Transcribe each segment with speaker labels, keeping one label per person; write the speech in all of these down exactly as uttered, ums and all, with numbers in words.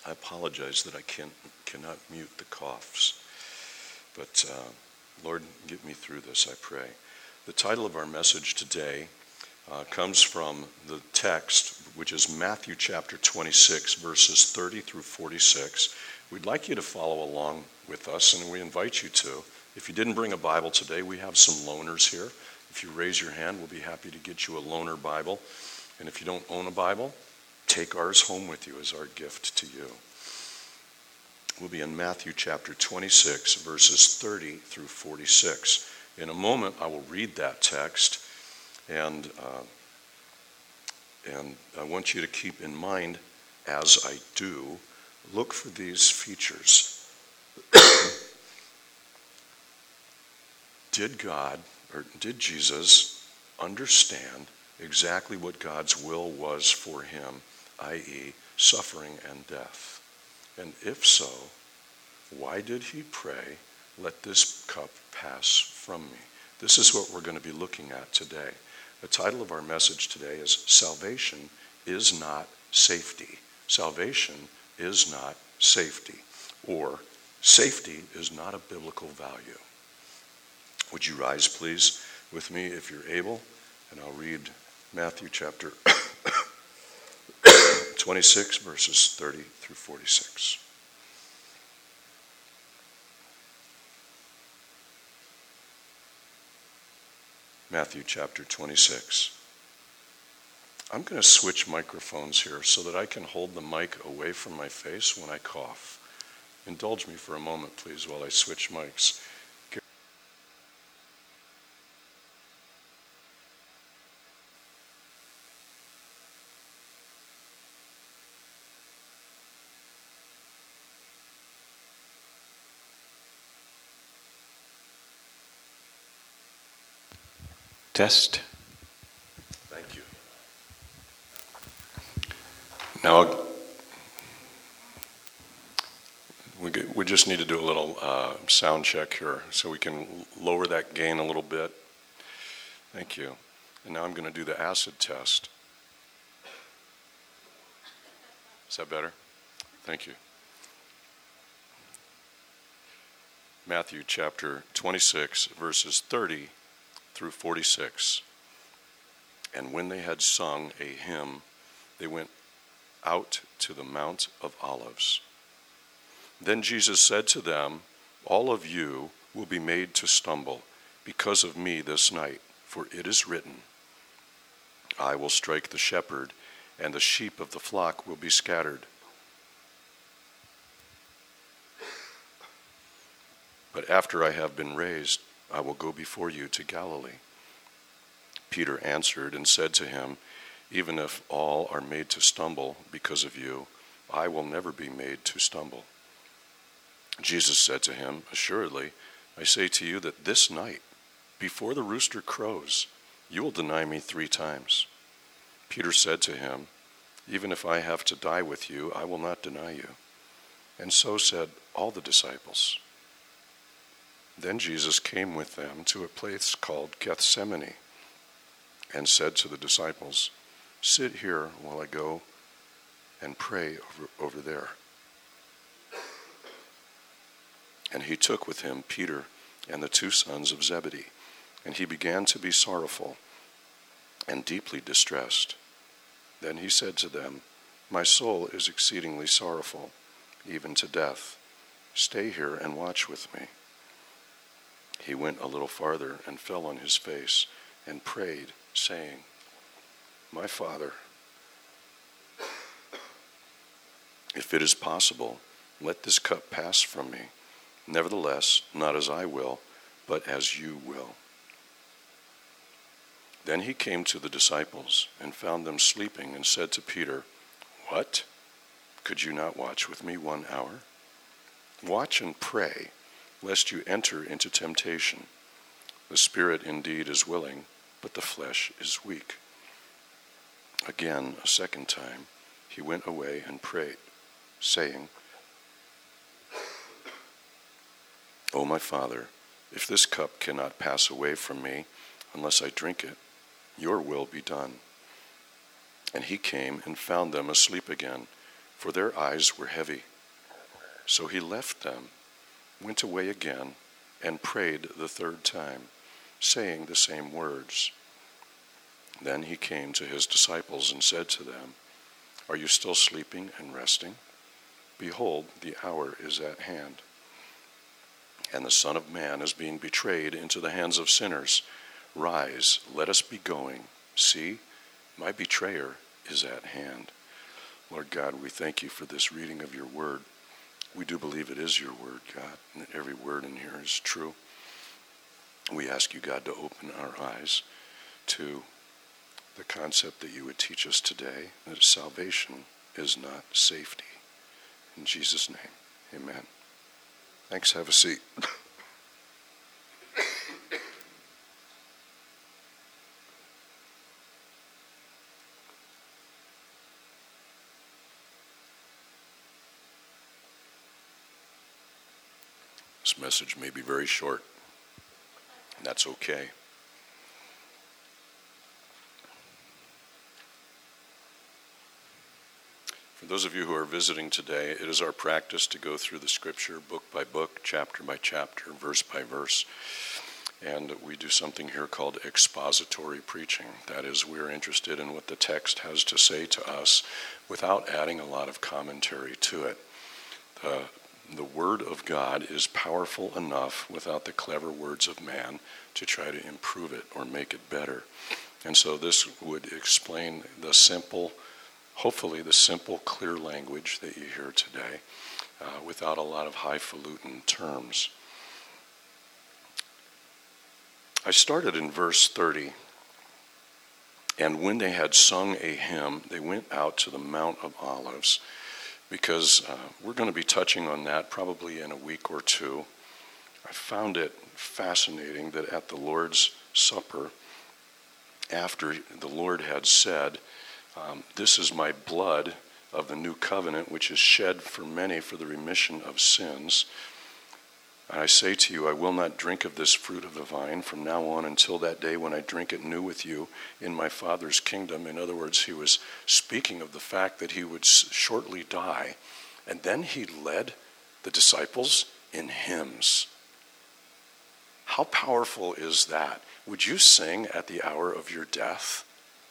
Speaker 1: I apologize that I can't, cannot mute the coughs. But uh, Lord, get me through this, I pray. The title of our message today uh, comes from the text, which is Matthew chapter twenty-six, verses thirty through forty-six. We'd like you to follow along with us, and we invite you to. If you didn't bring a Bible today, we have some loaners here. If you raise your hand, we'll be happy to get you a loaner Bible. And if you don't own a Bible, take ours home with you as our gift to you. We'll be in Matthew chapter twenty-six, verses thirty through forty-six. In a moment, I will read that text, and uh, and I want you to keep in mind, as I do, look for these features. Did God, or did Jesus, understand exactly what God's will was for him, that is, suffering and death? And if so, why did he pray, "Let this cup pass from me"? This is what we're going to be looking at today. The title of our message today is Salvation is Not Safety. Salvation is not safety, or safety is not a biblical value. Would you rise, please, with me if you're able, and I'll read Matthew chapter twenty-six, verses thirty through forty-six. Matthew chapter twenty-six. I'm going to switch microphones here so that I can hold the mic away from my face when I cough. Indulge me for a moment, please, while I switch mics.
Speaker 2: Test.
Speaker 1: Thank you. Now, we, we just need to do a little uh, sound check here so we can lower that gain a little bit. Thank you. And now I'm going to do the acid test. Is that better? Thank you. Matthew chapter twenty-six, verses thirty through forty-six. And when they had sung a hymn, they went out to the Mount of Olives. Then Jesus said to them, "All of you will be made to stumble because of me this night, for it is written, I will strike the shepherd, and the sheep of the flock will be scattered. But after I have been raised, I will go before you to Galilee." Peter answered and said to him, "Even if all are made to stumble because of you, I will never be made to stumble." Jesus said to him, "Assuredly, I say to you that this night, before the rooster crows, you will deny me three times." Peter said to him, "Even if I have to die with you, I will not deny you." And so said all the disciples. Then Jesus came with them to a place called Gethsemane and said to the disciples, "Sit here while I go and pray over, over there." And he took with him Peter and the two sons of Zebedee, and he began to be sorrowful and deeply distressed. Then he said to them, "My soul is exceedingly sorrowful, even to death. Stay here and watch with me." He went a little farther and fell on his face and prayed, saying, "My Father, if it is possible, let this cup pass from me. Nevertheless, not as I will, but as you will." Then he came to the disciples and found them sleeping and said to Peter, "What? Could you not watch with me one hour? Watch and pray, lest you enter into temptation. The spirit indeed is willing, but the flesh is weak." Again, a second time, he went away and prayed, saying, "O my Father, if this cup cannot pass away from me unless I drink it, your will be done." And he came and found them asleep again, for their eyes were heavy. So he left them, went away again, and prayed the third time, saying the same words. Then he came to his disciples and said to them, Are you still sleeping and resting? Behold, the hour is at hand, and the Son of Man is being betrayed into the hands of sinners. Rise, let us be going. See, my betrayer is at hand. Lord God, we thank you for this reading of your word. We do believe it is your word, God, and that every word in here is true. We ask you, God, to open our eyes to the concept that you would teach us today, that salvation is not safety. In Jesus' name, amen. Thanks. Have a seat. This message may be very short, and that's okay. For those of you who are visiting today, it is our practice to go through the scripture book by book, chapter by chapter, verse by verse. And we do something here called expository preaching. That is, we're interested in what the text has to say to us without adding a lot of commentary to it. The The Word of God is powerful enough without the clever words of man to try to improve it or make it better. And so this would explain the simple, hopefully the simple, clear language that you hear today uh, without a lot of highfalutin terms. I started in verse thirty. And when they had sung a hymn, they went out to the Mount of Olives, because uh, we're going to be touching on that probably in a week or two. I found it fascinating that at the Lord's Supper, after the Lord had said, um, this is my blood of the new covenant, which is shed for many for the remission of sins. And I say to you, I will not drink of this fruit of the vine from now on until that day when I drink it new with you in my Father's kingdom. In other words, he was speaking of the fact that he would shortly die. And then he led the disciples in hymns. How powerful is that? Would you sing at the hour of your death?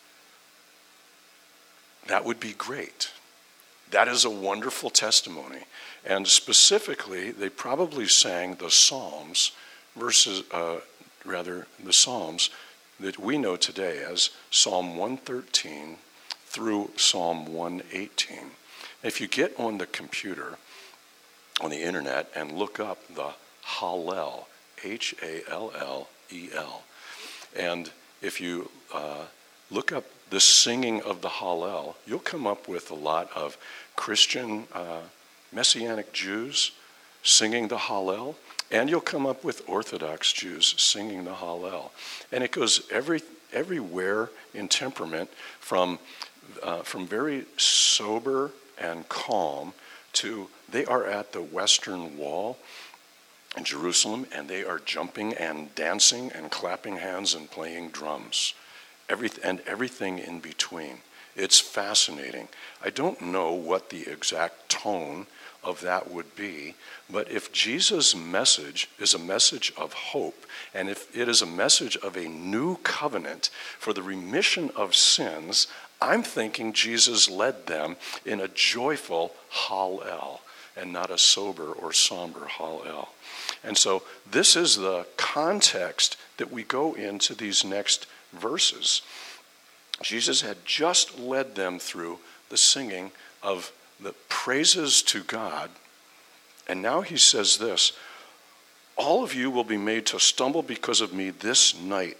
Speaker 1: That would be great. That is a wonderful testimony. And specifically, they probably sang the Psalms, verses, uh, rather, the Psalms that we know today as Psalm one thirteen through Psalm one eighteen. If you get on the computer, on the internet, and look up the Hallel, H A L L E L, and if you uh, look up the singing of the Hallel, you'll come up with a lot of Christian uh, Messianic Jews singing the Hallel, and you'll come up with Orthodox Jews singing the Hallel. And it goes every everywhere in temperament, from uh, from very sober and calm to they are at the Western Wall in Jerusalem, and they are jumping and dancing and clapping hands and playing drums. Every, and everything in between. It's fascinating. I don't know what the exact tone of that would be, but if Jesus' message is a message of hope, and if it is a message of a new covenant for the remission of sins, I'm thinking Jesus led them in a joyful Hallel and not a sober or somber Hallel. And so this is the context that we go into these next verses. Jesus had just led them through the singing of the praises to God, and now he says this, all of you will be made to stumble because of me this night.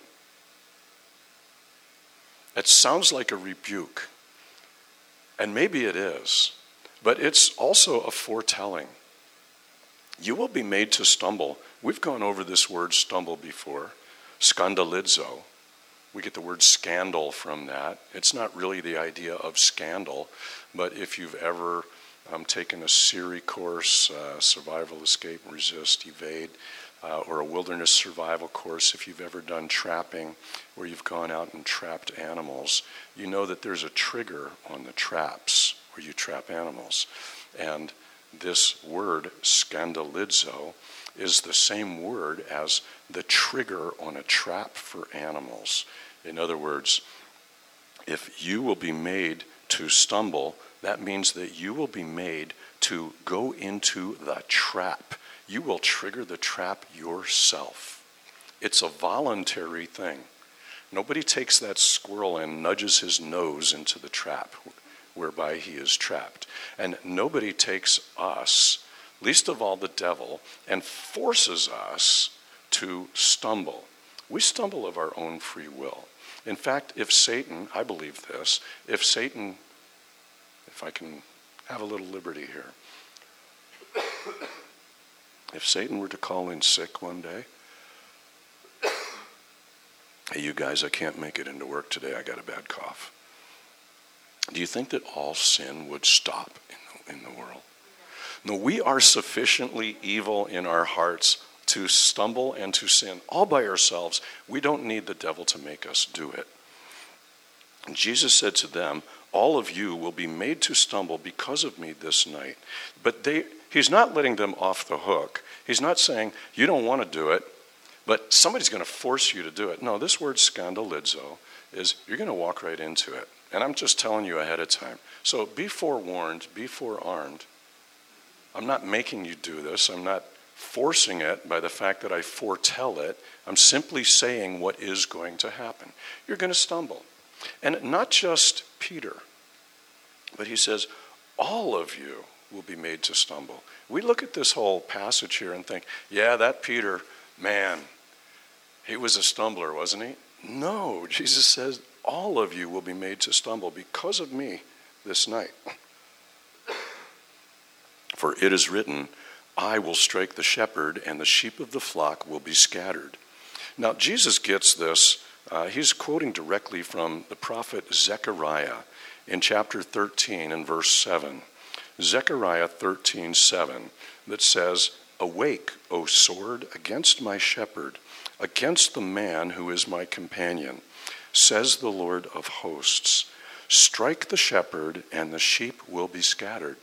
Speaker 1: It sounds like a rebuke, and maybe it is, but it's also a foretelling. You will be made to stumble. We've gone over this word stumble before, scandalizo. We get the word scandal from that. It's not really the idea of scandal, but if you've ever um, taken a S E R I course, uh, survival, escape, resist, evade, uh, or a wilderness survival course, if you've ever done trapping, where you've gone out and trapped animals, you know that there's a trigger on the traps where you trap animals. And this word, scandalizo, is the same word as the trigger on a trap for animals. In other words, if you will be made to stumble, that means that you will be made to go into the trap. You will trigger the trap yourself. It's a voluntary thing. Nobody takes that squirrel and nudges his nose into the trap whereby he is trapped. And nobody takes us, least of all the devil, and forces us to stumble. We stumble of our own free will. In fact, if Satan, I believe this, if Satan, if I can have a little liberty here, if Satan were to call in sick one day, hey, you guys, I can't make it into work today, I got a bad cough. Do you think that all sin would stop in the, in the world? No, we are sufficiently evil in our hearts to stumble and to sin all by ourselves. We don't need the devil to make us do it. And Jesus said to them, all of you will be made to stumble because of me this night. But they, he's not letting them off the hook. He's not saying, you don't want to do it, but somebody's going to force you to do it. No, this word scandalizo is you're going to walk right into it. And I'm just telling you ahead of time. So be forewarned, be forearmed. I'm not making you do this. I'm not forcing it by the fact that I foretell it. I'm simply saying what is going to happen. You're going to stumble. And not just Peter, but he says, all of you will be made to stumble. We look at this whole passage here and think, yeah, that Peter, man, he was a stumbler, wasn't he? No, Jesus says, all of you will be made to stumble because of me this night. For it is written, I will strike the shepherd, and the sheep of the flock will be scattered. Now, Jesus gets this. Uh, he's quoting directly from the prophet Zechariah in chapter thirteen and verse seven. Zechariah thirteen seven, that says, awake, O sword, against my shepherd, against the man who is my companion, says the Lord of hosts. Strike the shepherd, and the sheep will be scattered.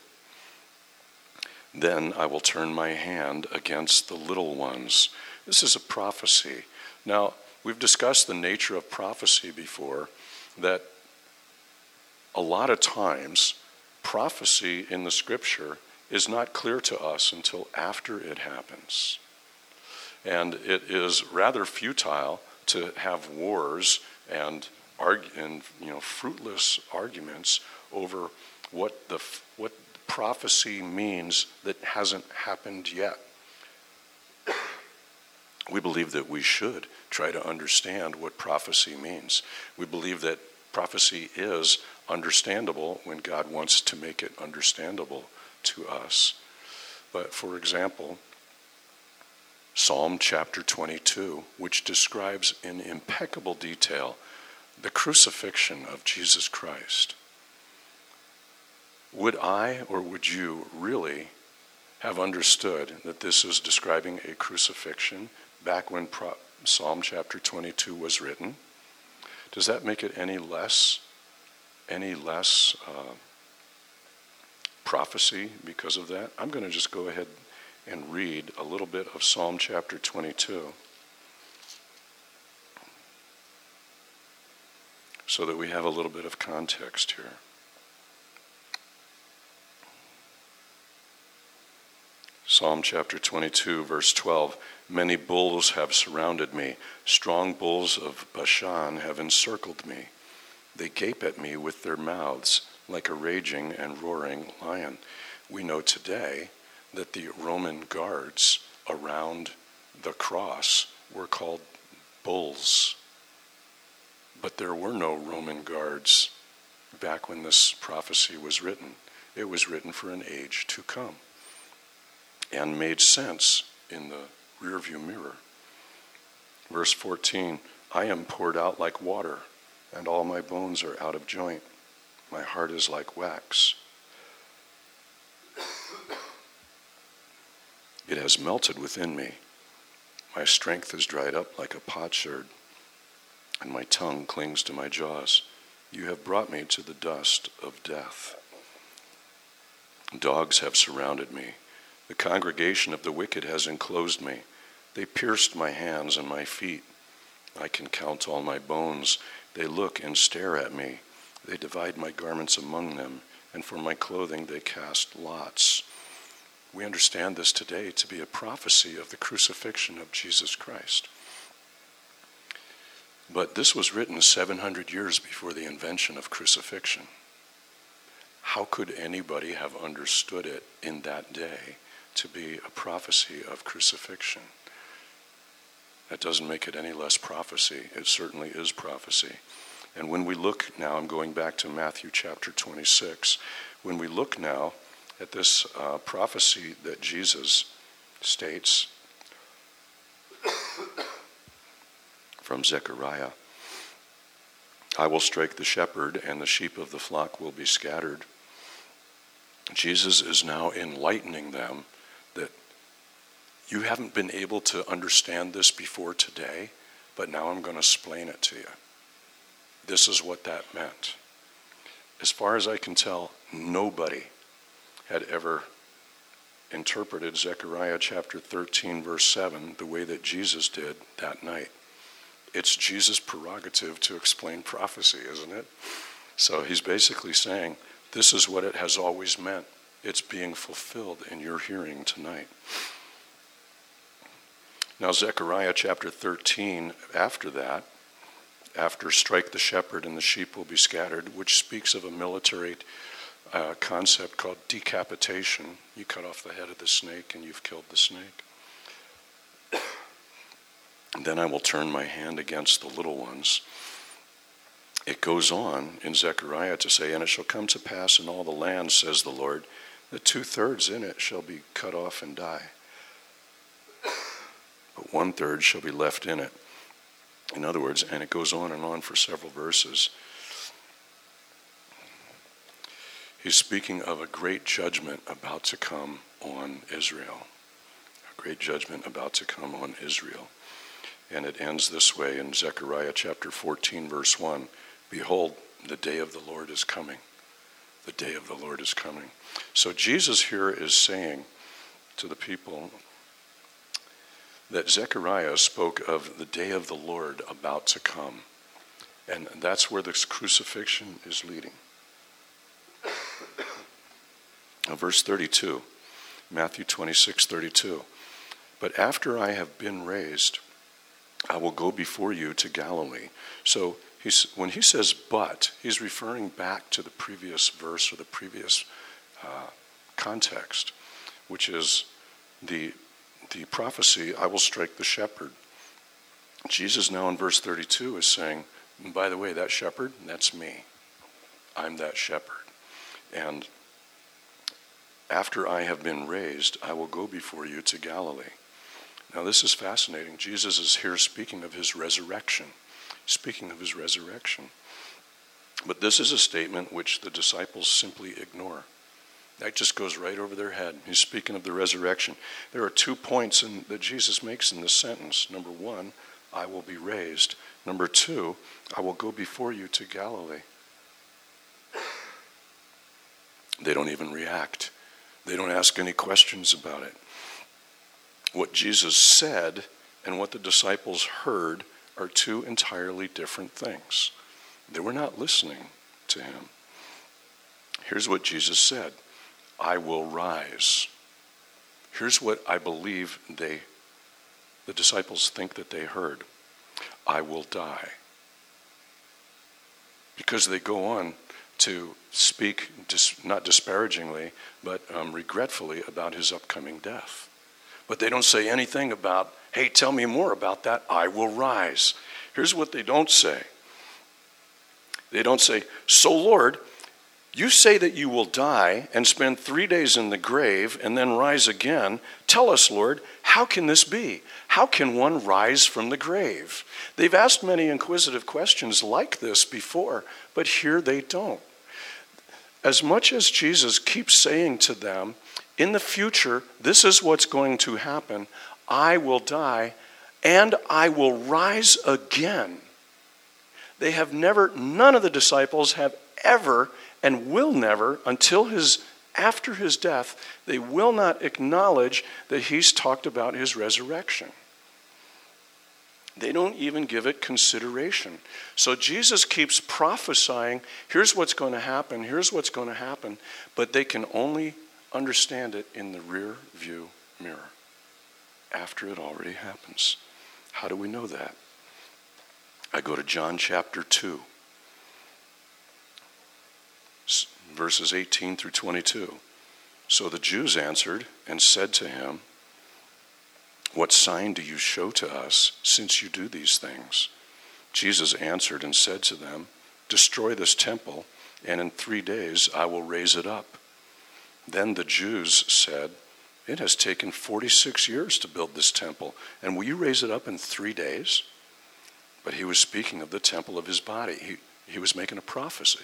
Speaker 1: Then I will turn my hand against the little ones. This is a prophecy. Now, we've discussed the nature of prophecy before, that a lot of times prophecy in the scripture is not clear to us until after it happens. And it is rather futile to have wars and argue, and you know, fruitless arguments over what the what prophecy means that hasn't happened yet. We believe that we should try to understand what prophecy means. We believe that prophecy is understandable when God wants to make it understandable to us. But for example, Psalm chapter twenty-two, which describes in impeccable detail the crucifixion of Jesus Christ. Would I or would you really have understood that this is describing a crucifixion back when Pro- Psalm chapter twenty-two was written? Does that make it any less, any less uh, prophecy because of that? I'm going to just go ahead and read a little bit of Psalm chapter twenty-two so that we have a little bit of context here. Psalm chapter twenty-two, verse twelve, many bulls have surrounded me. Strong bulls of Bashan have encircled me. They gape at me with their mouths like a raging and roaring lion. We know today that the Roman guards around the cross were called bulls. But there were no Roman guards back when this prophecy was written. It was written for an age to come, and made sense in the rearview mirror. Verse fourteen, I am poured out like water, and all my bones are out of joint. My heart is like wax. It has melted within me. My strength is dried up like a potsherd, and my tongue clings to my jaws. You have brought me to the dust of death. Dogs have surrounded me. The congregation of the wicked has enclosed me. They pierced my hands and my feet. I can count all my bones. They look and stare at me. They divide my garments among them, and for my clothing they cast lots. We understand this today to be a prophecy of the crucifixion of Jesus Christ. But this was written seven hundred years before the invention of crucifixion. How could anybody have understood it in that day to be a prophecy of crucifixion? That doesn't make it any less prophecy. It certainly is prophecy. And when we look now, I'm going back to Matthew chapter twenty-six. When we look now at this uh, prophecy that Jesus states from Zechariah, I will strike the shepherd, and the sheep of the flock will be scattered. Jesus is now enlightening them that you haven't been able to understand this before today, but now I'm going to explain it to you. This is what that meant. As far as I can tell, nobody had ever interpreted Zechariah chapter thirteen, verse seven, the way that Jesus did that night. It's Jesus' prerogative to explain prophecy, isn't it? So he's basically saying, this is what it has always meant. It's being fulfilled in your hearing tonight. Now, Zechariah chapter thirteen, after that, after strike the shepherd and the sheep will be scattered, which speaks of a military uh, concept called decapitation. You cut off the head of the snake and you've killed the snake. And then I will turn my hand against the little ones. It goes on in Zechariah to say, and it shall come to pass in all the land, says the Lord, that two-thirds in it shall be cut off and die. But one-third shall be left in it. In other words, and it goes on and on for several verses. He's speaking of a great judgment about to come on Israel. A great judgment about to come on Israel. And it ends this way in Zechariah chapter fourteen, verse one. Behold, the day of the Lord is coming. The day of the Lord is coming. So Jesus here is saying to the people that Zechariah spoke of the day of the Lord about to come. And that's where this crucifixion is leading. Now, verse thirty-two, Matthew twenty-six, thirty-two. But after I have been raised, I will go before you to Galilee. So he's, when he says but, he's referring back to the previous verse or the previous uh, context, which is the, the prophecy, I will strike the shepherd. Jesus now in verse thirty-two is saying, by the way, that shepherd, that's me. I'm that shepherd. And after I have been raised, I will go before you to Galilee. Now this is fascinating. Jesus is here speaking of his resurrection. Speaking of his resurrection. But this is a statement which the disciples simply ignore. That just goes right over their head. He's speaking of the resurrection. There are two points in, that Jesus makes in this sentence. Number one, I will be raised. Number two, I will go before you to Galilee. They don't even react. They don't ask any questions about it. What Jesus said and what the disciples heard are two entirely different things. They were not listening to him. Here's what Jesus said, I will rise. Here's what I believe they, the disciples think that they heard. I will die. Because they go on to speak, dis, not disparagingly, but um, regretfully about his upcoming death. But they don't say anything about, hey, tell me more about that. I will rise. Here's what they don't say. They don't say, so Lord, you say that you will die and spend three days in the grave and then rise again. Tell us, Lord, how can this be? How can one rise from the grave? They've asked many inquisitive questions like this before, but here they don't. As much as Jesus keeps saying to them, in the future, this is what's going to happen. I will die and I will rise again. They have never, none of the disciples have ever and will never, until his after his death, they will not acknowledge that he's talked about his resurrection. They don't even give it consideration. So Jesus keeps prophesying, here's what's going to happen, here's what's going to happen, but they can only understand it in the rear view mirror after it already happens. How do we know that? I go to John chapter two, verses eighteen through twenty-two. So the Jews answered and said to him, what sign do you show to us since you do these things? Jesus answered and said to them, destroy this temple, and in three days I will raise it up. Then the Jews said, it has taken forty-six years to build this temple, and will you raise it up in three days? But he was speaking of the temple of his body. He, he was making a prophecy.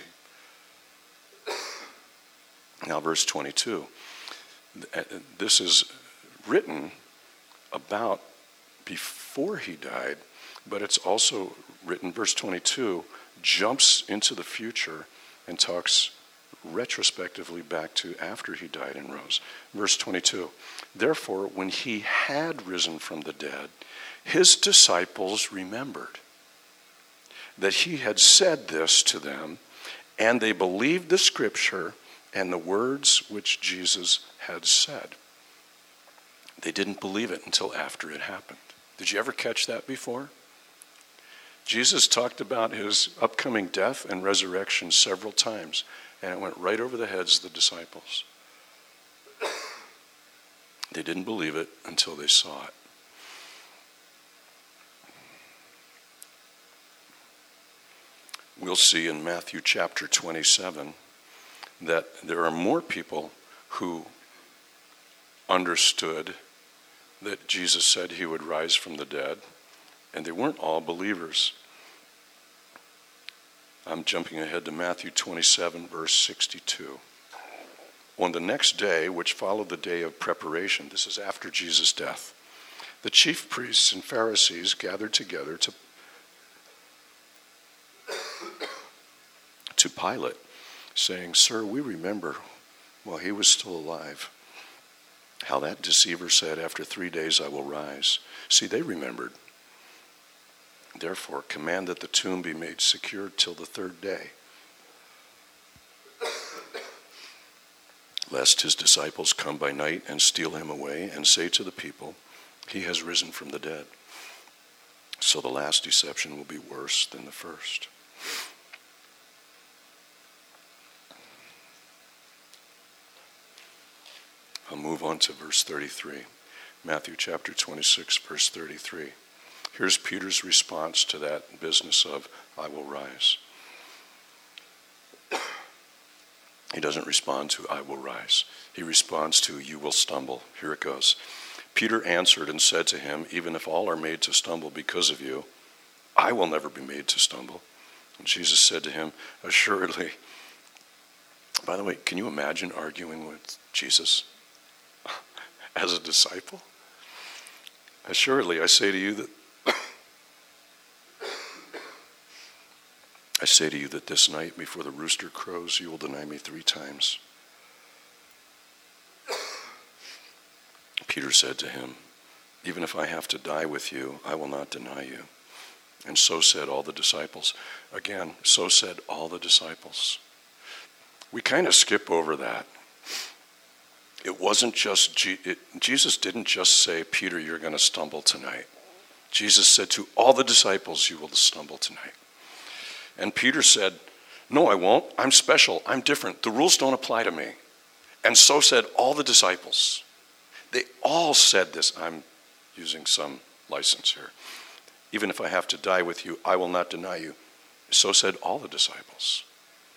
Speaker 1: Now verse twenty-two. This is written about before he died, but it's also written, verse twenty-two, jumps into the future and talks retrospectively back to after he died and rose. Verse twenty-two, therefore, when he had risen from the dead, his disciples remembered that he had said this to them, and they believed the scripture and the words which Jesus had said. They didn't believe it until after it happened. Did you ever catch that before? Jesus talked about his upcoming death and resurrection several times, and it went right over the heads of the disciples. They didn't believe it until they saw it. We'll see in Matthew chapter twenty-seven that there are more people who understood that Jesus said he would rise from the dead, and they weren't all believers. I'm jumping ahead to Matthew twenty-seven, verse sixty-two. On the next day, which followed the day of preparation, this is after Jesus' death, the chief priests and Pharisees gathered together to, to Pilate, saying, Sir, we remember while he was still alive how that deceiver said, after three days I will rise. See, they remembered. Therefore, command that the tomb be made secure till the third day, lest his disciples come by night and steal him away and say to the people, he has risen from the dead. So the last deception will be worse than the first. I'll move on to verse thirty-three. Matthew chapter twenty-six, verse thirty-three. Here's Peter's response to that business of, I will rise. He doesn't respond to, I will rise. He responds to, you will stumble. Here it goes. Peter answered and said to him, even if all are made to stumble because of you, I will never be made to stumble. And Jesus said to him, assuredly. By the way, can you imagine arguing with Jesus as a disciple? Assuredly, I say to you that I say to you that this night before the rooster crows, you will deny me three times. Peter said to him, even if I have to die with you, I will not deny you. And so said all the disciples. Again, so said all the disciples. We kind of skip over that. It wasn't just, G- it, Jesus didn't just say, Peter, you're going to stumble tonight. Jesus said to all the disciples, you will stumble tonight. And Peter said, no, I won't. I'm special. I'm different. The rules don't apply to me. And so said all the disciples. They all said this. I'm using some license here. Even if I have to die with you, I will not deny you. So said all the disciples.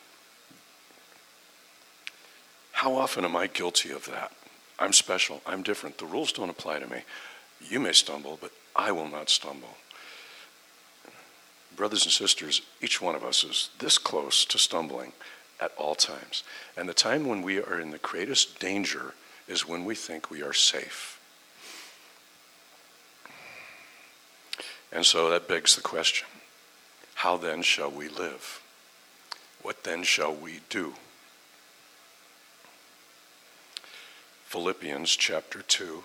Speaker 1: How often am I guilty of that? I'm special. I'm different. The rules don't apply to me. You may stumble, but I will not stumble. Brothers and sisters, each one of us is this close to stumbling at all times. And the time when we are in the greatest danger is when we think we are safe. And so that begs the question, how then shall we live? What then shall we do? Philippians chapter two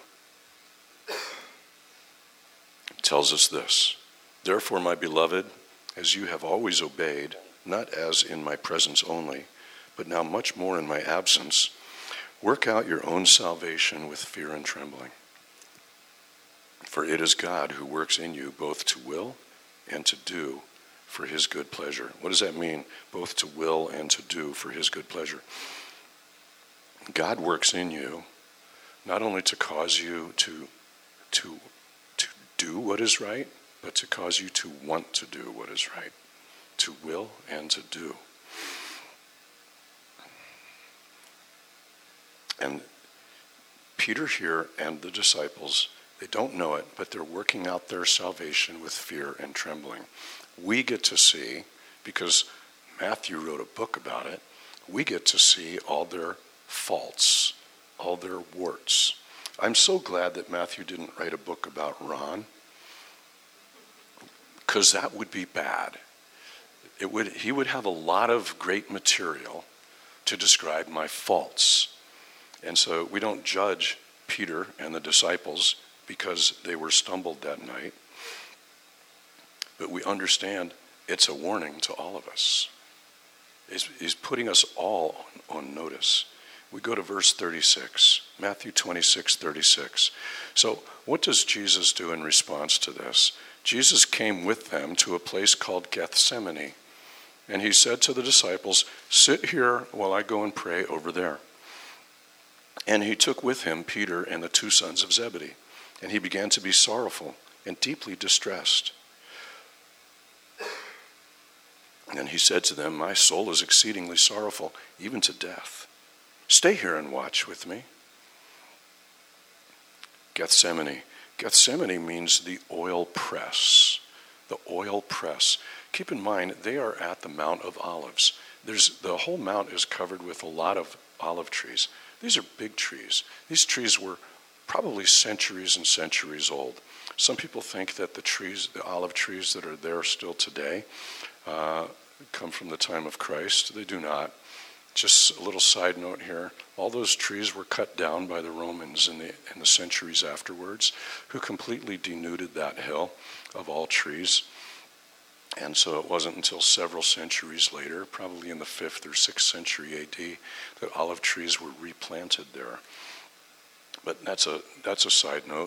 Speaker 1: tells us this. Therefore, my beloved, as you have always obeyed, not as in my presence only, but now much more in my absence, work out your own salvation with fear and trembling. For it is God who works in you both to will and to do for his good pleasure. What does that mean? Both to will and to do for his good pleasure. God works in you not only to cause you to, to, to do what is right, but to cause you to want to do what is right, to will and to do. And Peter here and the disciples, they don't know it, but they're working out their salvation with fear and trembling. We get to see, because Matthew wrote a book about it, we get to see all their faults, all their warts. I'm so glad that Matthew didn't write a book about Ron, because that would be bad. It would, he would have a lot of great material to describe my faults. And so we don't judge Peter and the disciples because they were stumbled that night. But we understand it's a warning to all of us. He's, he's putting us all on, on notice. We go to verse thirty-six, Matthew twenty-six, thirty-six. So what does Jesus do in response to this? Jesus came with them to a place called Gethsemane. And he said to the disciples, sit here while I go and pray over there. And he took with him Peter and the two sons of Zebedee. And he began to be sorrowful and deeply distressed. And he said to them, my soul is exceedingly sorrowful, even to death. Stay here and watch with me. Gethsemane. Gethsemane means the oil press. The oil press. Keep in mind, they are at the Mount of Olives. There's, the whole mount is covered with a lot of olive trees. These are big trees. These trees were probably centuries and centuries old. Some people think that the trees, the olive trees that are there still today, uh, come from the time of Christ. They do not. Just a little side note here. All those trees were cut down by the Romans in the, in the centuries afterwards, who completely denuded that hill of all trees. And so it wasn't until several centuries later, probably in the fifth or sixth century A D, that olive trees were replanted there. But that's a that's a side note.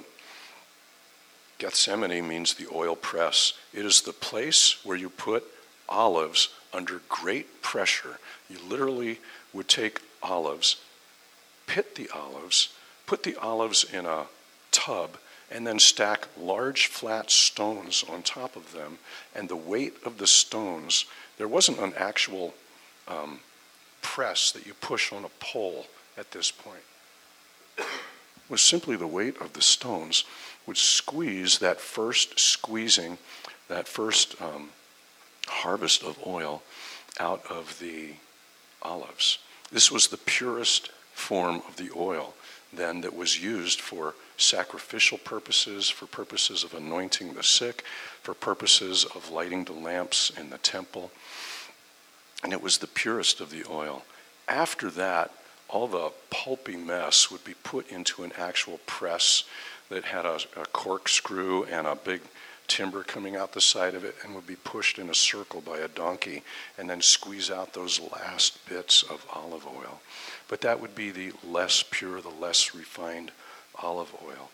Speaker 1: Gethsemane means the oil press. It is the place where you put olives under great pressure. You literally would take olives, pit the olives, put the olives in a tub, and then stack large flat stones on top of them. And the weight of the stones, there wasn't an actual um, press that you push on a pole at this point. It was simply the weight of the stones would squeeze that first squeezing, that first um, harvest of oil out of the olives. This was the purest form of the oil then that was used for sacrificial purposes, for purposes of anointing the sick, for purposes of lighting the lamps in the temple. And it was the purest of the oil. After that, all the pulpy mess would be put into an actual press that had a, a corkscrew and a big timber coming out the side of it, and would be pushed in a circle by a donkey and then squeeze out those last bits of olive oil. But that would be the less pure, the less refined olive oil.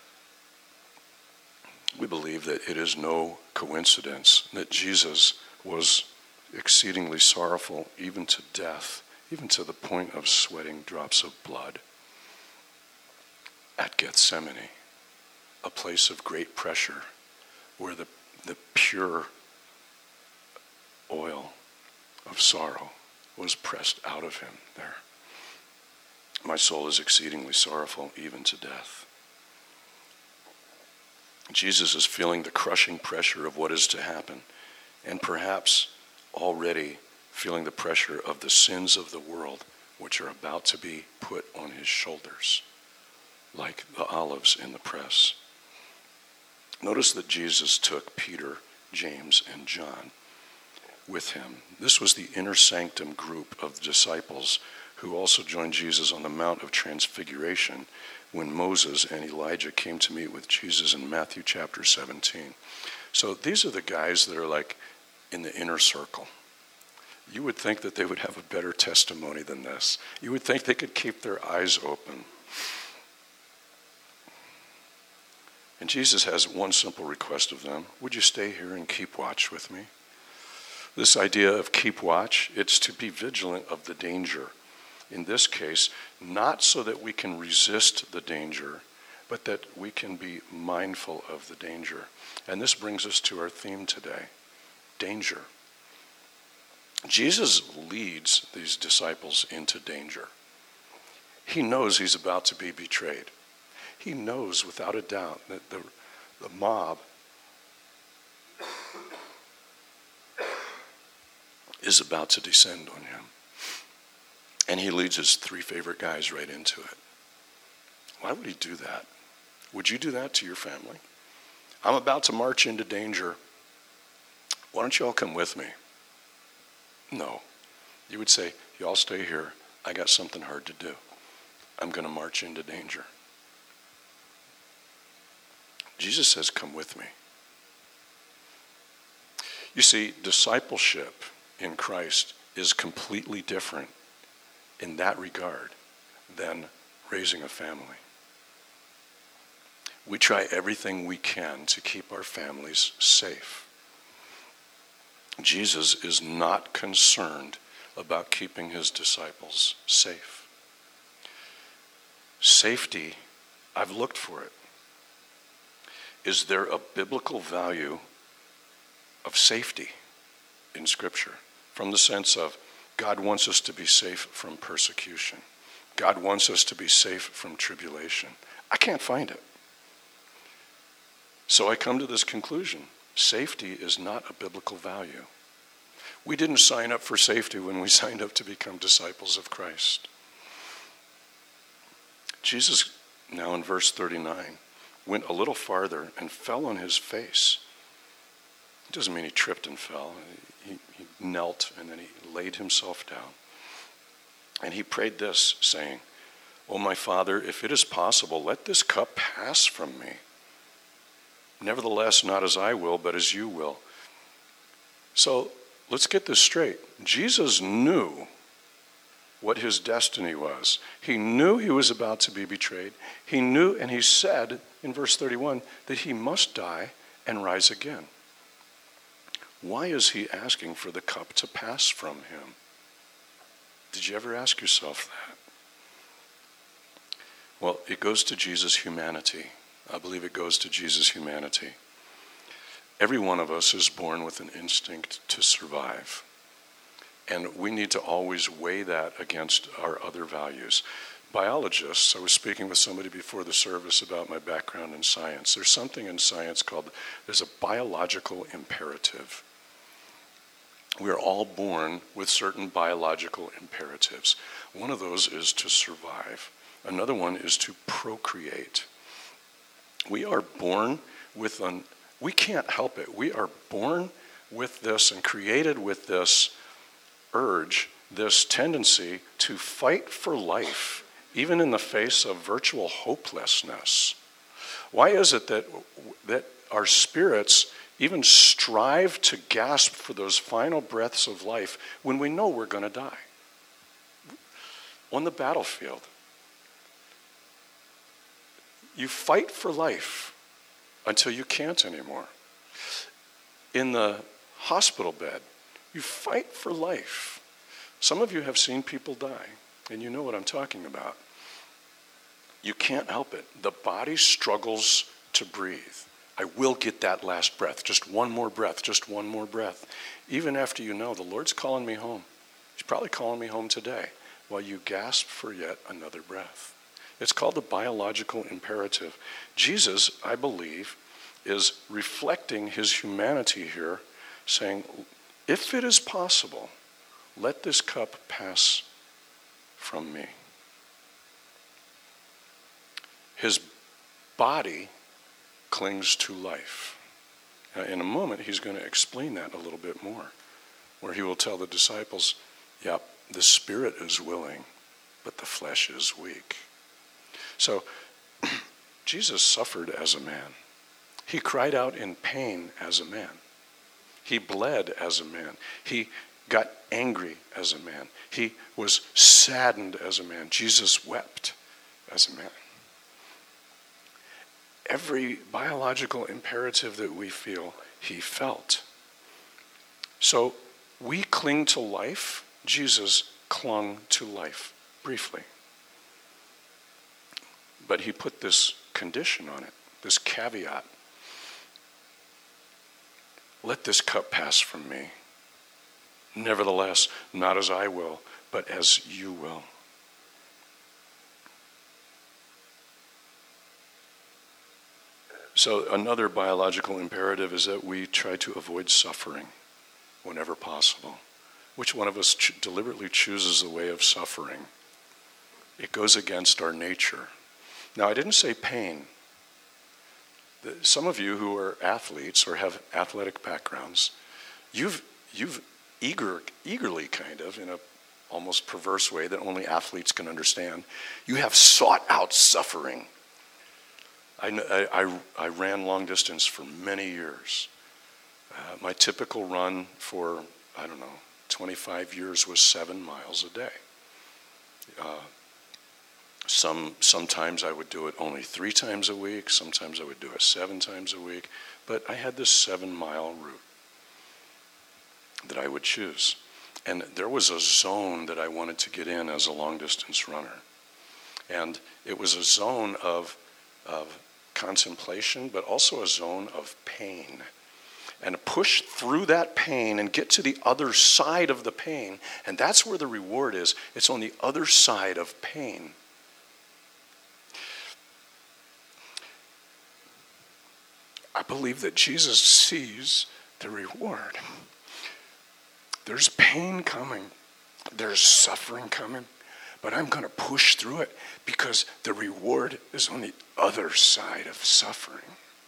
Speaker 1: We believe that it is no coincidence that Jesus was exceedingly sorrowful, even to death, even to the point of sweating drops of blood at Gethsemane, a place of great pressure where the, the pure oil of sorrow was pressed out of him there. My soul is exceedingly sorrowful, even to death. Jesus is feeling the crushing pressure of what is to happen, and perhaps already feeling the pressure of the sins of the world, which are about to be put on his shoulders, like the olives in the press. Notice that Jesus took Peter, James, and John with him. This was the inner sanctum group of disciples
Speaker 2: who also joined Jesus on the Mount of Transfiguration when Moses and Elijah came to meet with Jesus in Matthew chapter seventeen. So these are the guys that are like in the inner circle. You would think that they would have a better testimony than this. You would think they could keep their eyes open. And Jesus has one simple request of them. Would you stay here and keep watch with me? This idea of keep watch, it's to be vigilant of the danger. In this case, not so that we can resist the danger, but that we can be mindful of the danger. And this brings us to our theme today, danger. Jesus leads these disciples into danger. He knows he's about to be betrayed. He knows without a doubt that the, the mob is about to descend on him. And he leads his three favorite guys right into it. Why would he do that? Would you do that to your family? I'm about to march into danger. Why don't you all come with me? No. You would say, you all stay here. I got something hard to do. I'm going to march into danger. Jesus says, come with me. You see, discipleship in Christ is completely different in that regard than raising a family. We try everything we can to keep our families safe. Jesus is not concerned about keeping his disciples safe. Safety, I've looked for it. Is there a biblical value of safety in Scripture? From the sense of God wants us to be safe from persecution. God wants us to be safe from tribulation. I can't find it. So I come to this conclusion. Safety is not a biblical value. We didn't sign up for safety when we signed up to become disciples of Christ. Jesus, now in verse thirty-nine, went a little farther and fell on his face. It doesn't mean he tripped and fell. He, he knelt and then he laid himself down. And he prayed this, saying, "O my Father, if it is possible, let this cup pass from me. Nevertheless, not as I will, but as you will." So let's get this straight. Jesus knew what his destiny was. He knew he was about to be betrayed. He knew, and he said in verse thirty-one, that he must die and rise again. Why is he asking for the cup to pass from him? Did you ever ask yourself that? Well, it goes to Jesus' humanity. I believe it goes to Jesus' humanity. Every one of us is born with an instinct to survive. And we need to always weigh that against our other values. Biologists, I was speaking with somebody before the service about my background in science. There's something in science called, there's a biological imperative. We are all born with certain biological imperatives. One of those is to survive. Another one is to procreate. We are born with an, we can't help it. We are born with this and created with this urge, this tendency to fight for life, even in the face of virtual hopelessness. Why is it that, that our spirits even strive to gasp for those final breaths of life when we know we're going to die? On the battlefield, you fight for life until you can't anymore. In the hospital bed, you fight for life. Some of you have seen people die, and you know what I'm talking about. You can't help it. The body struggles to breathe. I will get that last breath, just one more breath, just one more breath. Even after you know the Lord's calling me home. He's probably calling me home today while you gasp for yet another breath. It's called the biological imperative. Jesus, I believe, is reflecting his humanity here, saying, if it is possible, let this cup pass from me. His body clings to life. Now, in a moment, he's going to explain that a little bit more, where he will tell the disciples, yep, the spirit is willing, but the flesh is weak. So Jesus suffered as a man. He cried out in pain as a man. He bled as a man. He got angry as a man. He was saddened as a man. Jesus wept as a man. Every biological imperative that we feel, he felt. So we cling to life. Jesus clung to life briefly. But he put this condition on it, this caveat. Let this cup pass from me. Nevertheless, not as I will, but as you will. So another biological imperative is that we try to avoid suffering whenever possible. Which one of us ch- deliberately chooses the way of suffering? It goes against our nature. Now, I didn't say pain. Some of you who are athletes or have athletic backgrounds, you've you've eager, eagerly kind of, in a almost perverse way that only athletes can understand, you have sought out suffering. I, I, I ran long distance for many years. Uh, my typical run for, I don't know, twenty-five years was seven miles a day. Uh, some Sometimes I would do it only three times a week. Sometimes I would do it seven times a week. But I had this seven-mile route that I would choose. And there was a zone that I wanted to get in as a long-distance runner. And it was a zone of of contemplation, but also a zone of pain. And push through that pain and get to the other side of the pain. And that's where the reward is. It's on the other side of pain. I believe that Jesus sees the reward. There's pain coming. There's suffering coming. But I'm going to push through it because the reward is on the other side of suffering.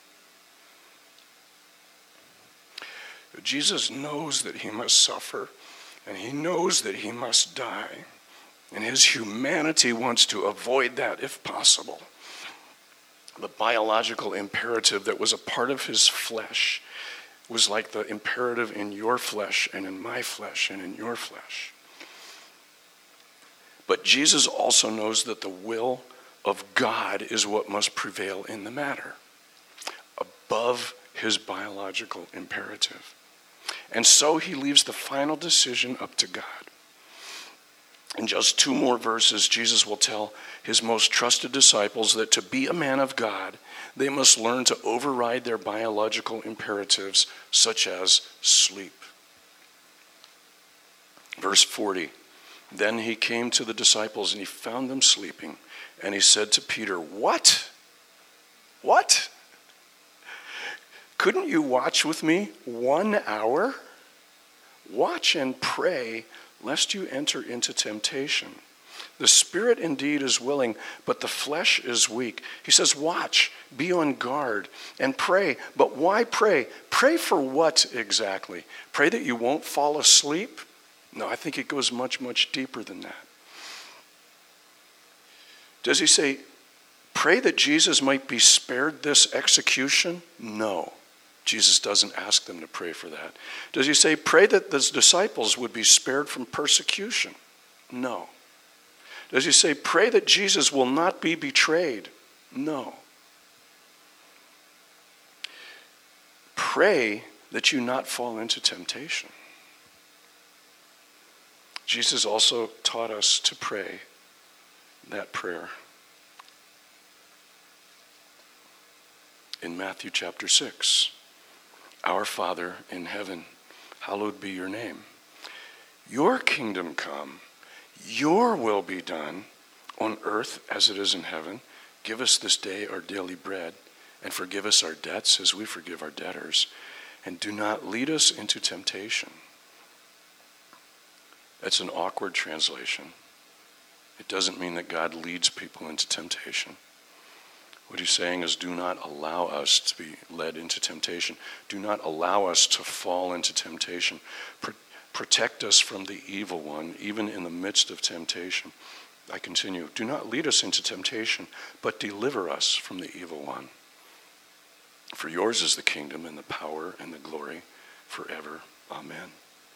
Speaker 2: Jesus knows that he must suffer, and he knows that he must die. And his humanity wants to avoid that if possible. The biological imperative that was a part of his flesh was like the imperative in your flesh and in my flesh and in your flesh. But Jesus also knows that the will of God is what must prevail in the matter, above his biological imperative. And so he leaves the final decision up to God. In just two more verses, Jesus will tell his most trusted disciples that to be a man of God, they must learn to override their biological imperatives, such as sleep. Verse forty, then he came to the disciples and he found them sleeping. And he said to Peter, what? What? Couldn't you watch with me one hour? Watch and pray, lest you enter into temptation. The spirit indeed is willing, but the flesh is weak. He says, watch, be on guard, and pray. But why pray? Pray for what exactly? Pray that you won't fall asleep? No, I think it goes much, much deeper than that. Does he say, pray that Jesus might be spared this execution? No. Jesus doesn't ask them to pray for that. Does he say, pray that the disciples would be spared from persecution? No. Does he say, pray that Jesus will not be betrayed? No. Pray that you not fall into temptation. Jesus also taught us to pray that prayer. In Matthew chapter six, our Father in heaven, hallowed be your name. Your kingdom come, your will be done on earth as it is in heaven. Give us this day our daily bread, and forgive us our debts as we forgive our debtors. And do not lead us into temptation. That's an awkward translation. It doesn't mean that God leads people into temptation. What he's saying is, do not allow us to be led into temptation. Do not allow us to fall into temptation. Pro- protect us from the evil one, even in the midst of temptation. I continue, do not lead us into temptation, but deliver us from the evil one. For yours is the kingdom and the power and the glory forever. Amen.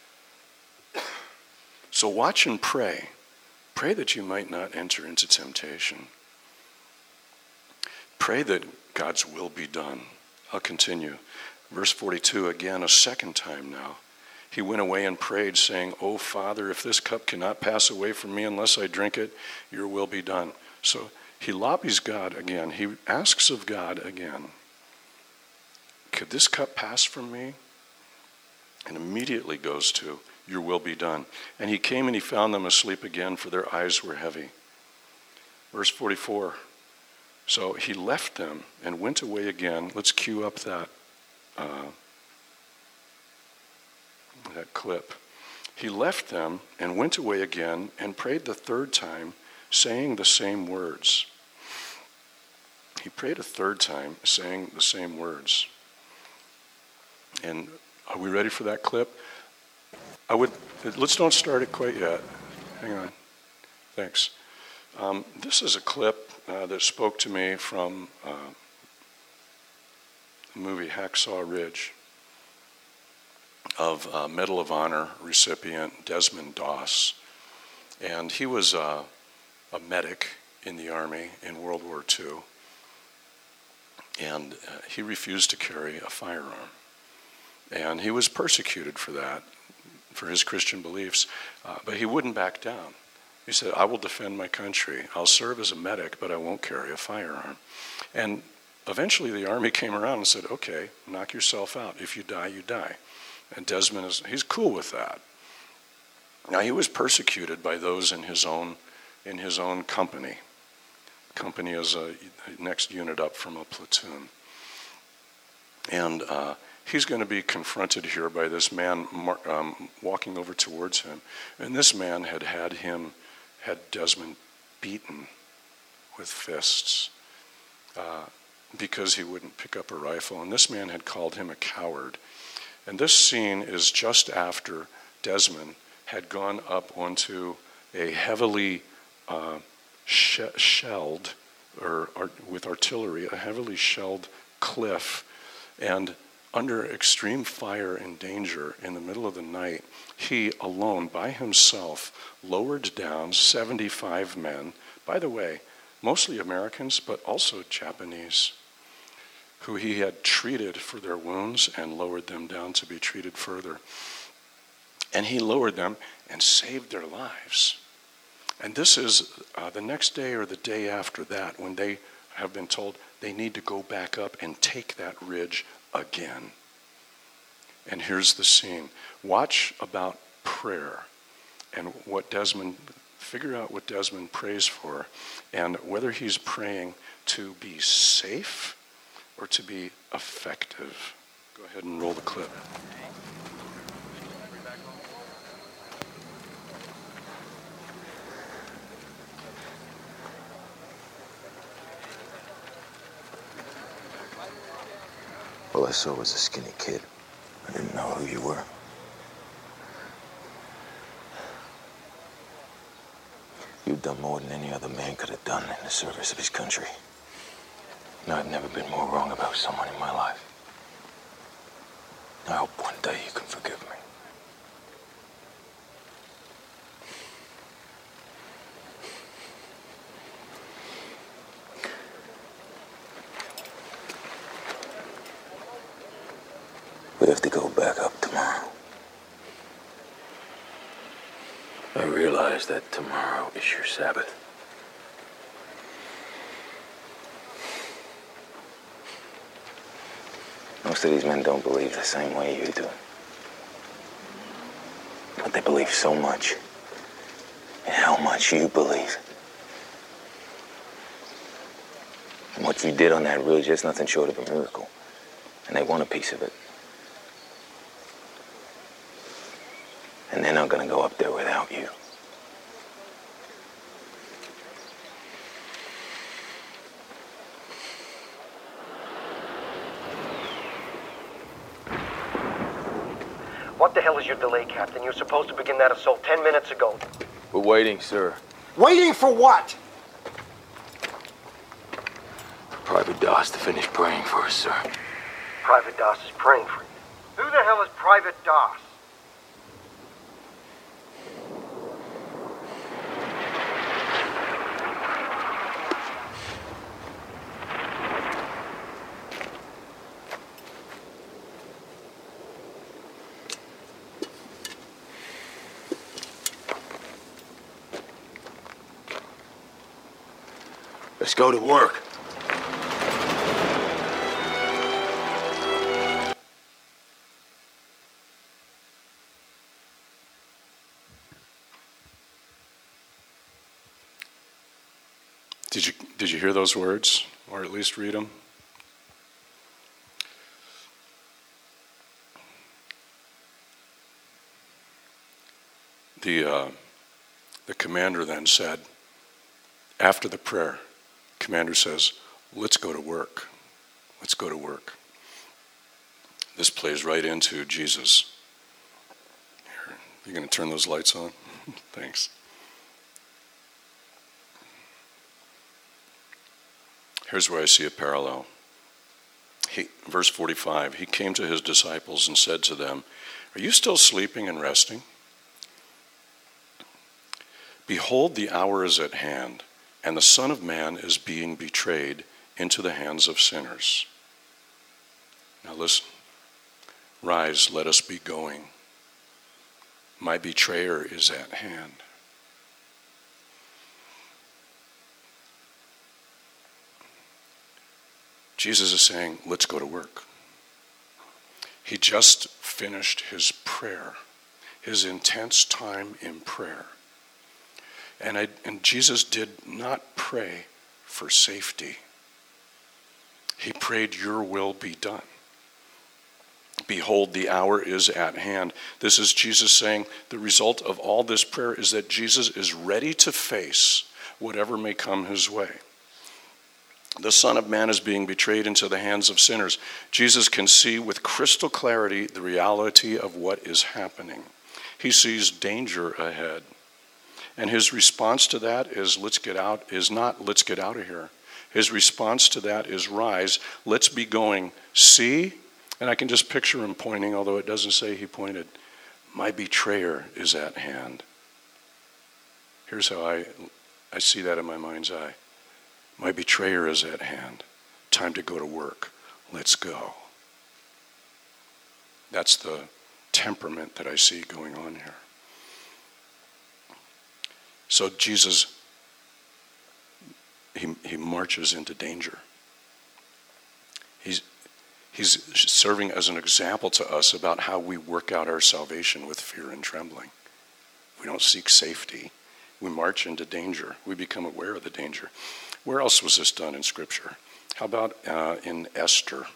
Speaker 2: So watch and pray. Pray that you might not enter into temptation. Pray that God's will be done. I'll continue. Verse forty-two, again, a second time now. He went away and prayed, saying, O Father, if this cup cannot pass away from me unless I drink it, your will be done. So he lobbies God again. He asks of God again, could this cup pass from me? And immediately goes to, your will be done. And he came and he found them asleep again, for their eyes were heavy. Verse forty-four, so he left them and went away again. Let's cue up that uh, that clip. He left them and went away again and prayed the third time, saying the same words. He prayed a third time, saying the same words. And are we ready for that clip? I would, let's don't start it quite yet. Hang on. Thanks. Um, this is a clip uh, that spoke to me from uh, the movie Hacksaw Ridge of uh, Medal of Honor recipient Desmond Doss. And he was uh, a medic in the Army in World War Two. And uh, he refused to carry a firearm. And he was persecuted for that, for his Christian beliefs, uh, but he wouldn't back down. He said, I will defend my country. I'll serve as a medic, but I won't carry a firearm. And eventually the Army came around and said, okay, knock yourself out. If you die, you die. And Desmond, is he's cool with that. Now, he was persecuted by those in his own, in his own company. Company is a next unit up from a platoon. And uh, he's going to be confronted here by this man um, walking over towards him. And this man had had him, had Desmond beaten with fists uh, because he wouldn't pick up a rifle. And this man had called him a coward. And this scene is just after Desmond had gone up onto a heavily uh, sh- shelled, or, or with artillery, a heavily shelled cliff, and under extreme fire and danger in the middle of the night, he alone, by himself, lowered down seventy-five men, by the way, mostly Americans, but also Japanese, who he had treated for their wounds and lowered them down to be treated further. And he lowered them and saved their lives. And this is uh, the next day or the day after that, when they have been told they need to go back up and take that ridge again. And here's the scene. Watch about prayer and what Desmond, figure out what Desmond prays for, and whether he's praying to be safe or to be effective. Go ahead and roll the clip.
Speaker 3: All I saw was a skinny kid. I didn't know who you were. You've done more than any other man could have done in the service of his country. And I've never been more wrong about someone in my life. I hope one day you can forgive me. We have to go back up tomorrow. I realize that tomorrow is your Sabbath. Most of these men don't believe the same way you do. But they believe so much in how much you believe. And what you did on that ridge is nothing short of a miracle. And they want a piece of it. And they're not going to go up there without you.
Speaker 4: What the hell is your delay, Captain? You were supposed to begin that assault ten minutes ago.
Speaker 3: We're waiting, sir.
Speaker 4: Waiting for what?
Speaker 3: Private Doss to finish praying for us, sir.
Speaker 4: Private Doss is praying for you. Who the hell is Private Doss?
Speaker 3: Let's go to work.
Speaker 2: Did you, did you hear those words, or at least read them? The, uh, the commander then said, after the prayer, commander says, let's go to work. Let's go to work. This plays right into Jesus. Here, you going to turn those lights on? Thanks. Here's where I see a parallel. He, verse forty-five, he came to his disciples and said to them, are you still sleeping and resting? Behold, the hour is at hand, and the Son of Man is being betrayed into the hands of sinners. Now listen. Rise, let us be going. My betrayer is at hand. Jesus is saying, let's go to work. He just finished his prayer, his intense time in prayer. And, I, and Jesus did not pray for safety. He prayed, your will be done. Behold, the hour is at hand. This is Jesus saying the result of all this prayer is that Jesus is ready to face whatever may come his way. The Son of Man is being betrayed into the hands of sinners. Jesus can see with crystal clarity the reality of what is happening. He sees danger ahead. And his response to that is, let's get out, is not, let's get out of here. His response to that is, rise, let's be going. See, and I can just picture him pointing, although it doesn't say he pointed, my betrayer is at hand. Here's how I, I see that in my mind's eye. My betrayer is at hand. Time to go to work. Let's go. That's the temperament that I see going on here. So Jesus, he, he marches into danger. He's, he's serving as an example to us about how we work out our salvation with fear and trembling. We don't seek safety. We march into danger. We become aware of the danger. Where else was this done in Scripture? How about uh, in Esther?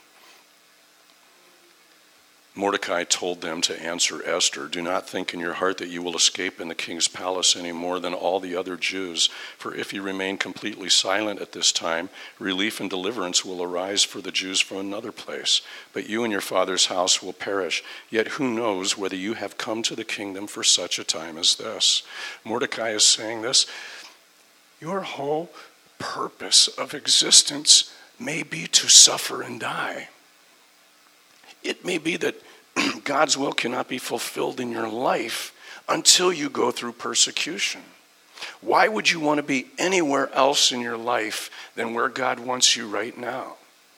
Speaker 2: Mordecai told them to answer Esther, do not think in your heart that you will escape in the king's palace any more than all the other Jews. For if you remain completely silent at this time, relief and deliverance will arise for the Jews from another place. But you and your father's house will perish. Yet who knows whether you have come to the kingdom for such a time as this? Mordecai is saying this. Your whole purpose of existence may be to suffer and die. It may be that God's will cannot be fulfilled in your life until you go through persecution. Why would you want to be anywhere else in your life than where God wants you right now?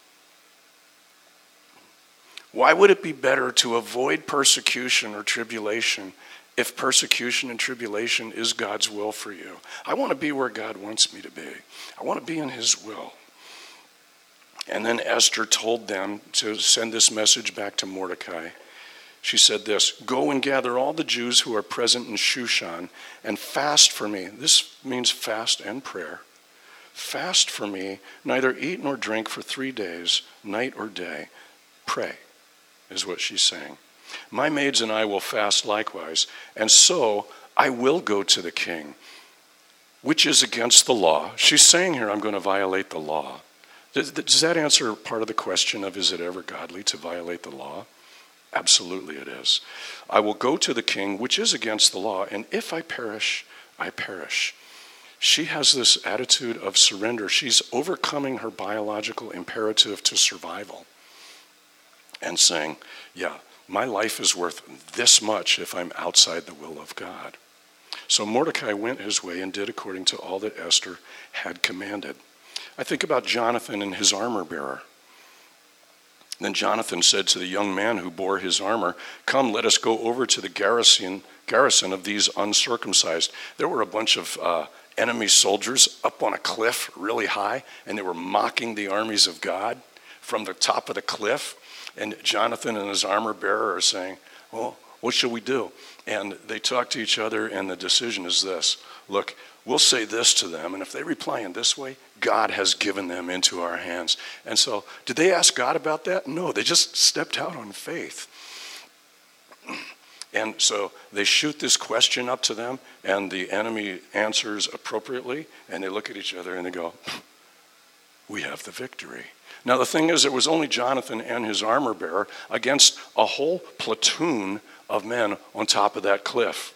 Speaker 2: Why would it be better to avoid persecution or tribulation if persecution and tribulation is God's will for you? I want to be where God wants me to be. I want to be in his will. And then Esther told them to send this message back to Mordecai. She said this, go and gather all the Jews who are present in Shushan and fast for me. This means fast and prayer. Fast for me, neither eat nor drink for three days, night or day. Pray, is what she's saying. My maids and I will fast likewise, and so I will go to the king, which is against the law. She's saying here, I'm going to violate the law. Does that answer part of the question of is it ever godly to violate the law? Absolutely it is. I will go to the king, which is against the law, and if I perish, I perish. she has this attitude of surrender. She's overcoming her biological imperative to survival and saying, yeah, my life is worth this much if I'm outside the will of God. So Mordecai went his way and did according to all that Esther had commanded. I think about Jonathan and his armor bearer. Then Jonathan said to the young man who bore his armor, "Come, let us go over to the garrison garrison of these uncircumcised." There were a bunch of uh, enemy soldiers up on a cliff really high, and they were mocking the armies of God from the top of the cliff. And Jonathan and his armor bearer are saying, well, what shall we do? And they talk to each other, and the decision is this. Look, we'll say this to them, and if they reply in this way, God has given them into our hands. And so, did they ask God about that? No, they just stepped out on faith. And so they shoot this question up to them, and the enemy answers appropriately, and they look at each other and they go, we have the victory. Now the thing is, it was only Jonathan and his armor bearer against a whole platoon of men on top of that cliff.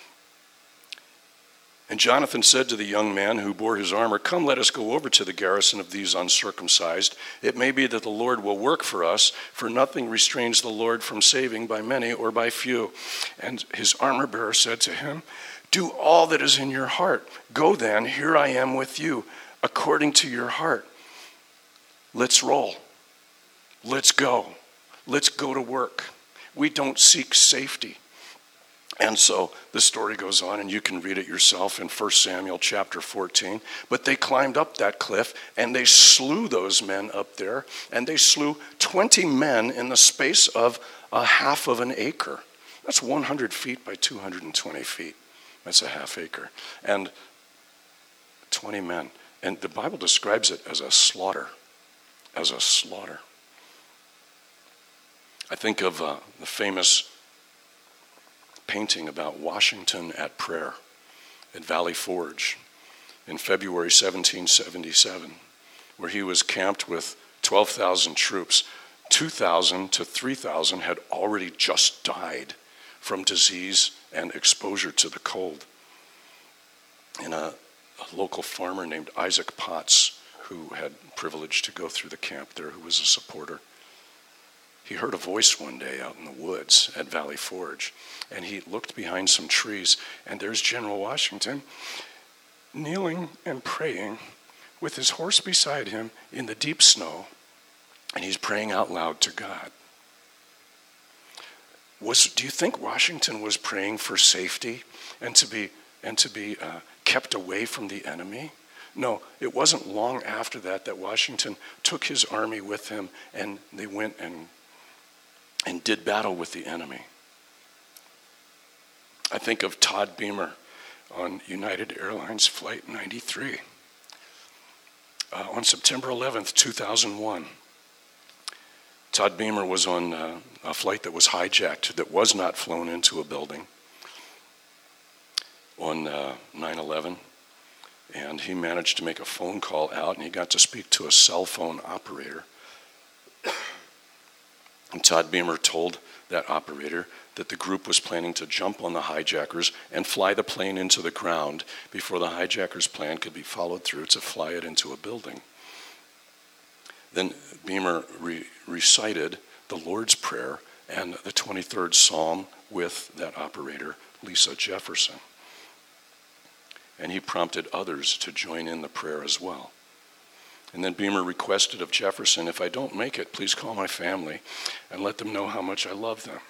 Speaker 2: And Jonathan said to the young man who bore his armor, "Come, let us go over to the garrison of these uncircumcised. It may be that the Lord will work for us, for nothing restrains the Lord from saving by many or by few." And his armor bearer said to him, "Do all that is in your heart. Go then, here I am with you, according to your heart. Let's roll. Let's go. Let's go to work. We don't seek safety." And so the story goes on, and you can read it yourself in First Samuel chapter fourteen. But they climbed up that cliff, and they slew those men up there, and they slew twenty men in the space of a half of an acre. That's one hundred feet by two hundred twenty feet. That's a half acre. And twenty men. And the Bible describes it as a slaughter. As a slaughter. I think of uh, the famous painting about Washington at prayer at Valley Forge in February seventeen seventy-seven, where he was camped with twelve thousand troops. two thousand to three thousand had already just died from disease and exposure to the cold. And a, a local farmer named Isaac Potts, who had privilege to go through the camp there, who was a supporter, he heard a voice one day out in the woods at Valley Forge, and he looked behind some trees, and there's General Washington kneeling and praying with his horse beside him in the deep snow, and he's praying out loud to God. Was, do you think Washington was praying for safety and to be and to be uh, kept away from the enemy? No, it wasn't long after that that Washington took his army with him, and they went and and did battle with the enemy. I think of Todd Beamer on United Airlines Flight ninety-three. Uh, on September eleventh, two thousand one, Todd Beamer was on uh, a flight that was hijacked, that was not flown into a building on uh, nine eleven. And he managed to make a phone call out, and he got to speak to a cell phone operator. And Todd Beamer told that operator that the group was planning to jump on the hijackers and fly the plane into the ground before the hijackers' plan could be followed through to fly it into a building. Then Beamer re- recited the Lord's Prayer and the twenty-third Psalm with that operator, Lisa Jefferson. And he prompted others to join in the prayer as well. And then Beamer requested of Jefferson, "If I don't make it, please call my family and let them know how much I love them."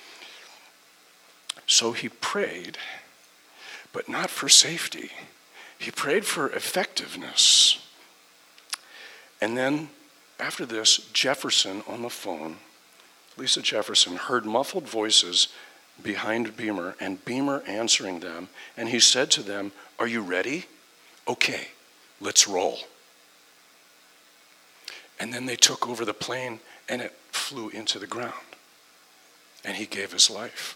Speaker 2: So he prayed, but not for safety. He prayed for effectiveness. And then after this, Jefferson on the phone, Lisa Jefferson, heard muffled voices behind Beamer, and Beamer answering them, and he said to them, "Are you ready? Okay, let's roll." And then they took over the plane, and it flew into the ground. And he gave his life.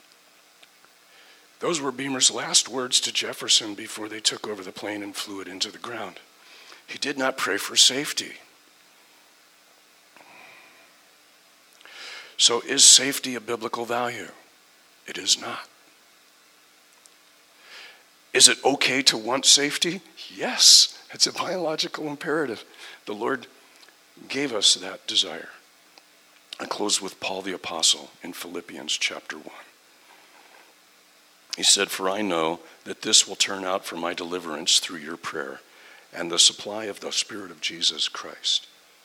Speaker 2: Those were Beamer's last words to Jefferson before they took over the plane and flew it into the ground. He did not pray for safety. So is safety a biblical value? It is not. Is it okay to want safety? Yes, it's a biological imperative. The Lord gave us that desire. I close with Paul the Apostle in Philippians chapter one. He said, "For I know that this will turn out for my deliverance through your prayer and the supply of the Spirit of Jesus Christ,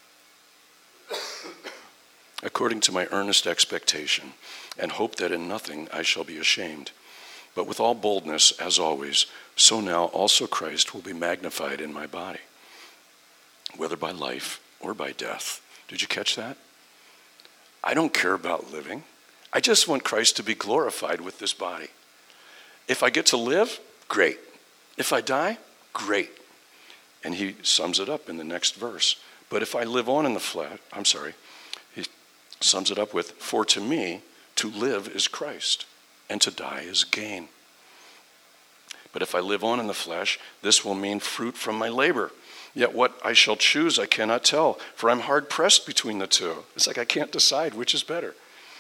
Speaker 2: according to my earnest expectation, and hope that in nothing I shall be ashamed. But with all boldness, as always, so now also Christ will be magnified in my body, whether by life or by death." Did you catch that? I don't care about living. I just want Christ to be glorified with this body. If I get to live, great. If I die, great. And he sums it up in the next verse. But if I live on in the flesh, I'm sorry, he sums it up with, "For to me, to live is Christ, and to die is gain. But if I live on in the flesh, this will mean fruit from my labor. Yet what I shall choose I cannot tell, for I'm hard pressed between the two." It's like I can't decide which is better.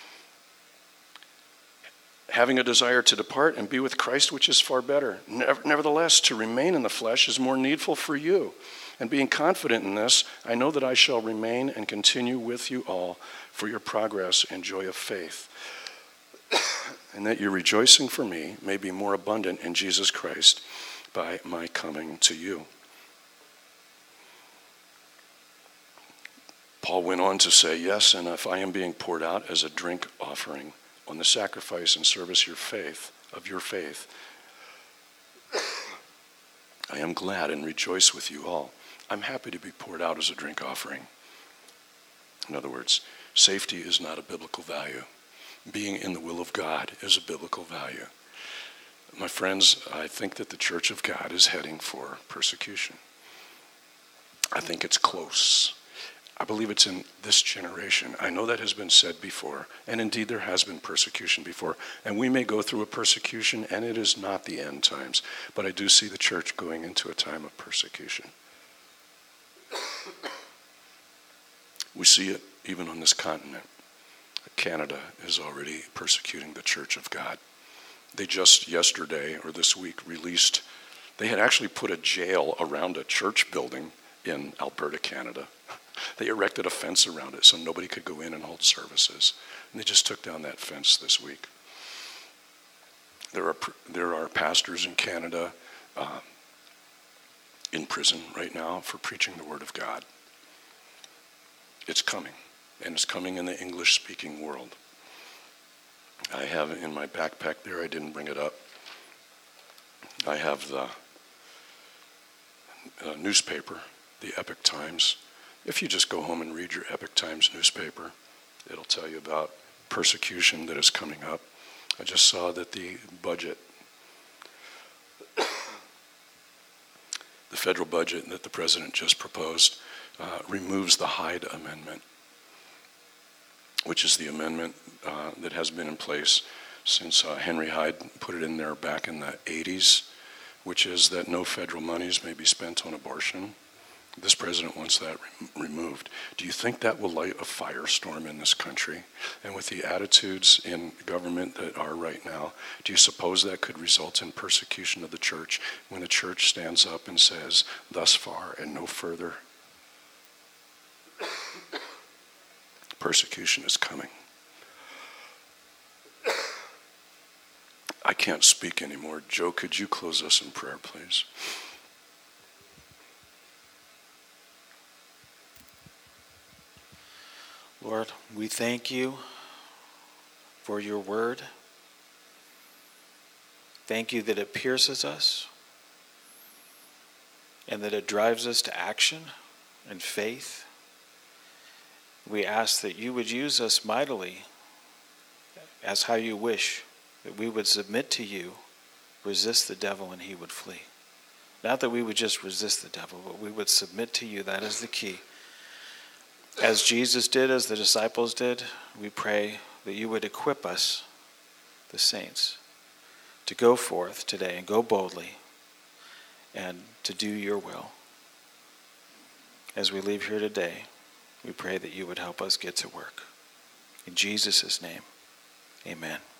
Speaker 2: "Having a desire to depart and be with Christ, which is far better. Nevertheless, to remain in the flesh is more needful for you. And being confident in this, I know that I shall remain and continue with you all for your progress and joy of faith, and that your rejoicing for me may be more abundant in Jesus Christ by my coming to you." Paul went on to say, "Yes, and if I am being poured out as a drink offering on the sacrifice and service of your faith, of your faith, I am glad and rejoice with you all." I'm happy to be poured out as a drink offering. In other words, safety is not a biblical value. Being in the will of God is a biblical value. My friends, I think that the church of God is heading for persecution. I think it's close. I believe it's in this generation. I know that has been said before, and indeed there has been persecution before, and we may go through a persecution, and it is not the end times, but I do see the church going into a time of persecution. We see it even on this continent. Canada is already persecuting the church of God. They just yesterday or this week released, they had actually put a jail around a church building in Alberta, Canada. They erected a fence around it so nobody could go in and hold services. And they just took down that fence this week. There are there are pastors in Canada uh, in prison right now for preaching the word of God. It's coming, and it's coming in the English-speaking world. I have in my backpack there, I didn't bring it up, I have the uh, newspaper, the Epoch Times. If you just go home and read your Epoch Times newspaper, it'll tell you about persecution that is coming up. I just saw that the budget, the federal budget that the president just proposed, uh, removes the Hyde Amendment, which is the amendment uh, that has been in place since uh, Henry Hyde put it in there back in the eighties, which is that no federal monies may be spent on abortion. This president wants that re- removed. Do you think that will light a firestorm in this country? And with the attitudes in government that are right now, do you suppose that could result in persecution of the church when the church stands up and says, "Thus far and no further"? Persecution is coming. I can't speak anymore. Joe, could you close us in prayer, please?
Speaker 5: Lord, we thank you for your word. Thank you that it pierces us and that it drives us to action and faith. We ask that you would use us mightily as how you wish, that we would submit to you, resist the devil, and he would flee. Not that we would just resist the devil, but we would submit to you. That is the key. As Jesus did, as the disciples did, we pray that you would equip us, the saints, to go forth today and go boldly and to do your will. As we leave here today, we pray that you would help us get to work. In Jesus' name, amen.